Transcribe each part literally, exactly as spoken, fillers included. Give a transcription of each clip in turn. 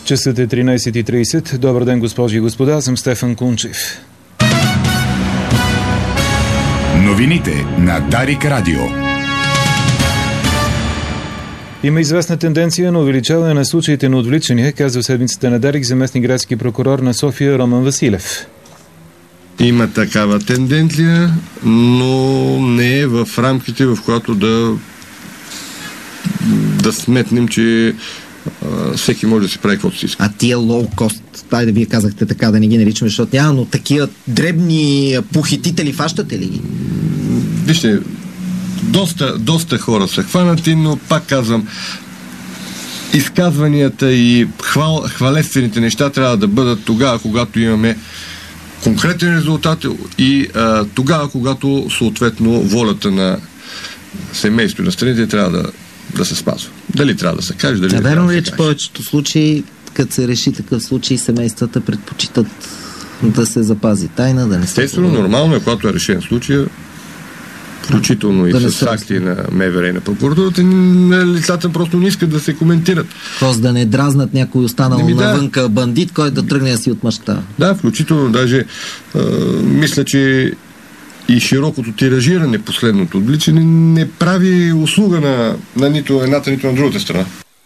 Часът е тринайсет и трийсет. Добър ден, госпожи и господа. Аз съм Стефан Кунчев. Новините на Дарик Радио. Има известна тенденция на увеличаване на случаите на отвличания, казва седмицата на Дарик заместник градски прокурор на София Роман Василев. Има такава тенденция, но не е в рамките, в която да да сметнем, че а, всеки може да си прави каквото си иска. А тия лоу-кост, тай да вие казахте така, да не ги наричаме, защото няма, но такива дребни похитители фащате ли ги? Вижте, доста, доста хора са хванати, но пак казвам, изказванията и хвал, хвалествените неща трябва да бъдат тогава, когато имаме конкретен резултат и а, тогава, когато съответно волята на семейството на страните трябва да, да се спазва. Дали трябва да се каже, дали а не трябва да се е, каже. че повечето случаи, като се реши такъв случай, семействата предпочитат да се запази тайна, да не се... Естествено, нормално е, когато е решен случай, включително и да с акти на МВР и на прокуратурата, лицата просто не искат да се коментират. Просто да не дразнат някой останал ми, да. навънка бандит, който да тръгне да си отмъща. Да, включително даже а, мисля, че и широкото тиражиране, последното отвличане, не прави услуга на, на нито едната, нито на другата страна.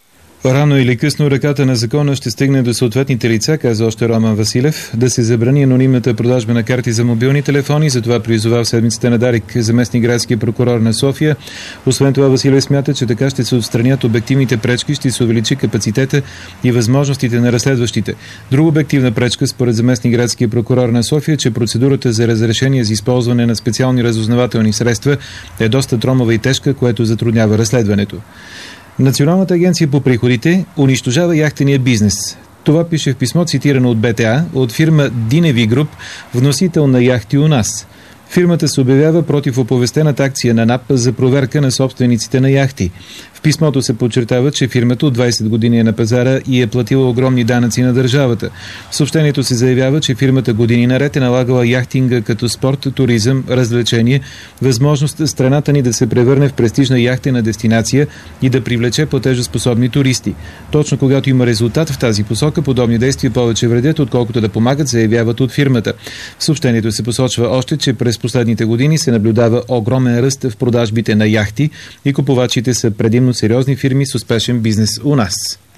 Рано или късно ръката на закона ще стигне до съответните лица, каза още Роман Василев, да се забрани анонимната продажба на карти за мобилни телефони, затова призова в седмицата на Дарик заместник градски прокурор на София. Освен това, Василев смята, че така ще се отстранят обективните пречки, ще се увеличи капацитета и възможностите на разследващите. Друга обективна пречка, според заместник градски прокурор на София, че процедурата за разрешение за използване на специални разузнавателни средства е доста тромава и тежка, което затруднява разследването. Националната агенция по приходите унищожава яхтения бизнес. Това пише в писмо, цитирано от БТА, от фирма Диневи Груп, вносител на яхти у нас. Фирмата се обявява против оповестената акция на НАП за проверка на собствениците на яхти. В писмото се подчертава, че фирмата от двайсет години е на пазара и е платила огромни данъци на държавата. В съобщението се заявява, че фирмата години наред е налагала яхтинга като спорт, туризъм, развлечение, възможност страната ни да се превърне в престижна яхтена дестинация и да привлече платежоспособни туристи. Точно когато има резултат в тази посока, подобни действия повече вредят, отколкото да помагат, заявяват от фирмата. В съобщението се посочва още, че през последните години се наблюдава огромен ръст в продажбите на яхти и купувачите са предимно сериозни фирми с успешен бизнес у нас.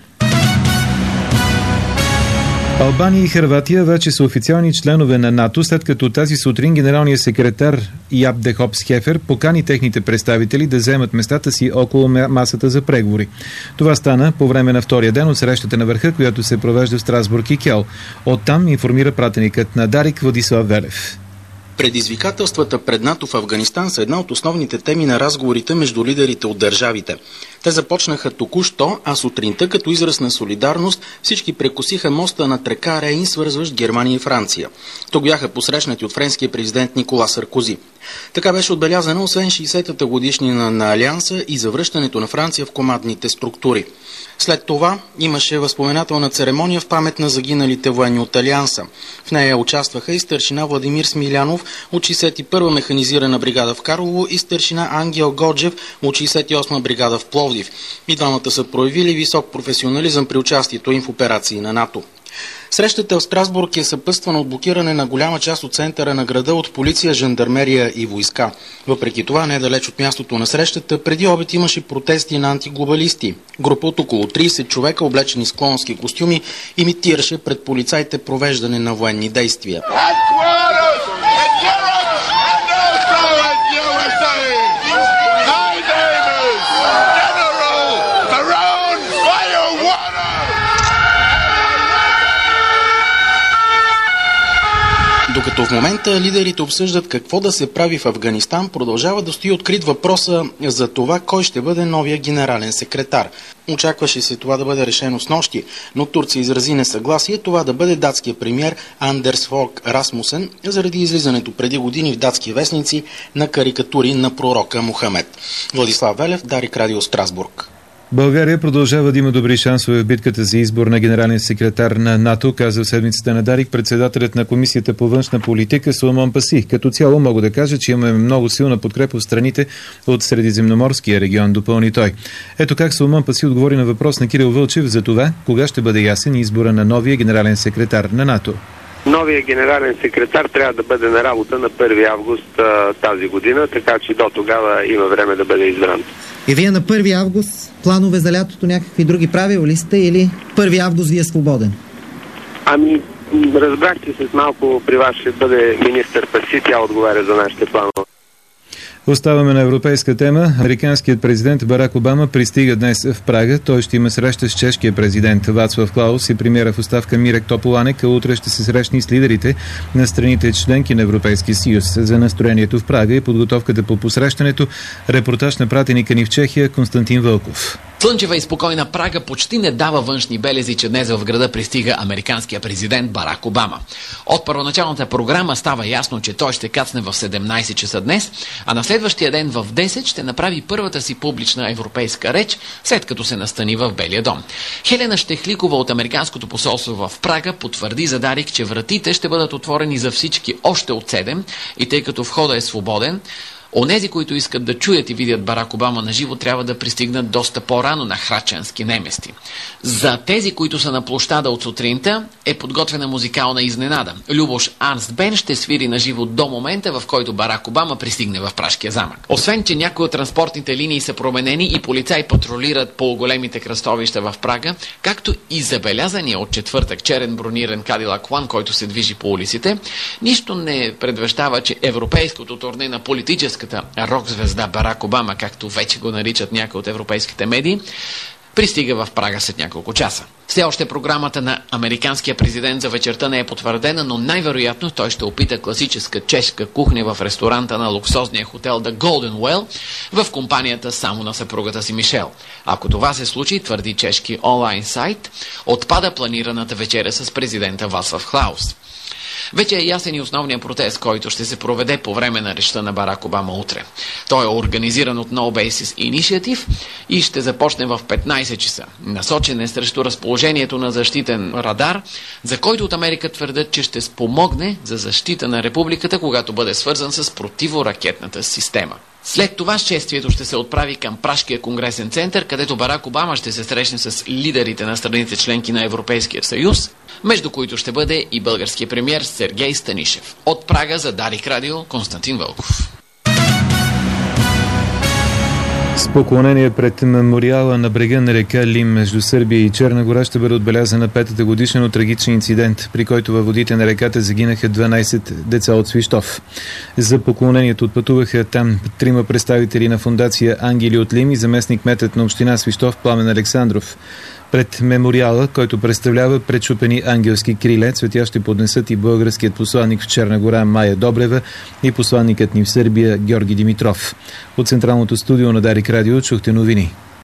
Албания и Хърватия вече са официални членове на НАТО, след като тази сутрин генералният секретар Яп Дехопс Хефер покани техните представители да вземат местата си около масата за преговори. Това стана по време на втория ден от срещата на върха, която се провежда в Страсбург и Кьол. Оттам информира пратеникът на Дарик Владислав Велев. Предизвикателствата пред НАТО в Афганистан са една от основните теми на разговорите между лидерите от държавите. Те започнаха току-що, а сутринта като израз на солидарност всички прекосиха моста над река Рейн, свързващ Германия и Франция. Тук бяха посрещнати от френския президент Никола Саркози. Така беше отбелязана освен шейсетата годишнина на Алианса и завръщането на Франция в командните структури. След това имаше възпоменателна церемония в памет на загиналите военни от Алианса. В нея участваха и старшина Владимир Смилянов от шейсет и първа механизирана бригада в Карлово и старшина Ангел Годжев от шейсет и осма бригада в Пловдив. И двамата са проявили висок професионализъм при участието им в операции на НАТО. Срещата в Страсбург е съпътствана от блокиране на голяма част от центъра на града от полиция, жандармерия и войска. Въпреки това, недалеч от мястото на срещата, преди обед имаше протести на антиглобалисти. Група от около трийсет човека, облечени с клоунски костюми, имитираше пред полицайите провеждане на военни действия. Докато в момента лидерите обсъждат какво да се прави в Афганистан, продължава да стои открит въпроса за това кой ще бъде новия генерален секретар. Очакваше се това да бъде решено снощи, но Турция изрази несъгласие това да бъде датския премиер Андерс Фог Расмусен заради излизането преди години в датски вестници на карикатури на пророка Мухамед. Владислав Велев, Дарик Радио, Страсбург. България продължава да има добри шансове в битката за избор на генерален секретар на НАТО, каза в седмицата на Дарик председателят на Комисията по външна политика Соломон Паси. Като цяло мога да кажа, че имаме много силна подкрепа в страните от Средиземноморския регион, допълни той. Ето как Соломон Паси отговори на въпрос на Кирил Вълчев за това, кога ще бъде ясен избора на новия генерален секретар на НАТО. Новия генерален секретар трябва да бъде на работа на първи август а, тази година, така че до тогава има време да бъде избран. И вие на първи август планове за лятото някакви други правил ли сте или първи август ви е свободен? Ами, разбрах, че след малко при вас ще бъде министър Паси, тя отговаря за нашите планове. Оставаме на европейска тема. Американският президент Барак Обама пристига днес в Прага. Той ще има среща с чешкия президент Вацлав Клаус и премиера в оставка Мирек Тополанек, а утре ще се срещне с лидерите на страните членки на Европейския съюз. За настроението в Прага и подготовката по посрещането, репортаж на пратеника ни в Чехия Константин Вълков. Слънчева и спокойна Прага почти не дава външни белези, че днес в града пристига американския президент Барак Обама. От първоначалната програма става ясно, че той ще кацне в седемнайсет часа днес, а на следващия ден в десет ще направи първата си публична европейска реч, след като се настани в Белия дом. Хелена Щехликова от Американското посолство в Прага потвърди за Дарик, че вратите ще бъдат отворени за всички още от седем и тъй като входа е свободен, онези, които искат да чуят и видят Барак Обама на живо, трябва да пристигнат доста по-рано на Храчански немести. За тези, които са на площада от сутринта, е подготвена музикална изненада. Любош Арнст Бен ще свири на живо до момента, в който Барак Обама пристигне в Пражкия замък. Освен, че някои от транспортните линии са променени и полицаи патрулират по големите кръстовища в Прага, както и забелязания от четвъртък черен брониран Кадилак One, който се движи по улиците, нищо не предвещава, че европейското турне на политическа рок-звезда Барак Обама, както вече го наричат някои от европейските медии, пристига в Прага след няколко часа. Все още програмата на американския президент за вечерта не е потвърдена, но най-вероятно той ще опита класическа чешка кухня в ресторанта на луксозния хотел The Golden Well в компанията само на съпругата си Мишел. Ако това се случи, твърди чешки онлайн сайт, отпада планираната вечеря с президента Вацлав Клаус. Вече е ясен и основният протест, който ще се проведе по време на речта на Барак Обама утре. Той е организиран от No Basis Initiative и ще започне в петнайсет часа. Насочен е срещу разположението на защитен радар, за който от Америка твърдят, че ще спомогне за защита на републиката, когато бъде свързан с противоракетната система. След това шествието ще се отправи към Пражкия конгресен център, където Барак Обама ще се срещне с лидерите на страните членки на Европейския съюз, между които ще бъде и българския премиер Сергей Станишев. От Прага за Дарик Радио Константин Вълков. С поклонение пред мемориала на брега на река Лим между Сърбия и Черна гора ще бъде отбелязана петата годишна от трагичен инцидент, при който във водите на реката загинаха дванайсет деца от Свищов. За поклонението отпътуваха там трима представители на фондация Ангели от Лим и заместник-кметът на община Свищов Пламен Александров. Пред мемориала, който представлява пречупени ангелски криле, цветя ще поднесат и българският посланник в Черна гора Майя Добрева и посланникът ни в Сърбия Георги Димитров. От централното студио на Дарик Радио чухте новини.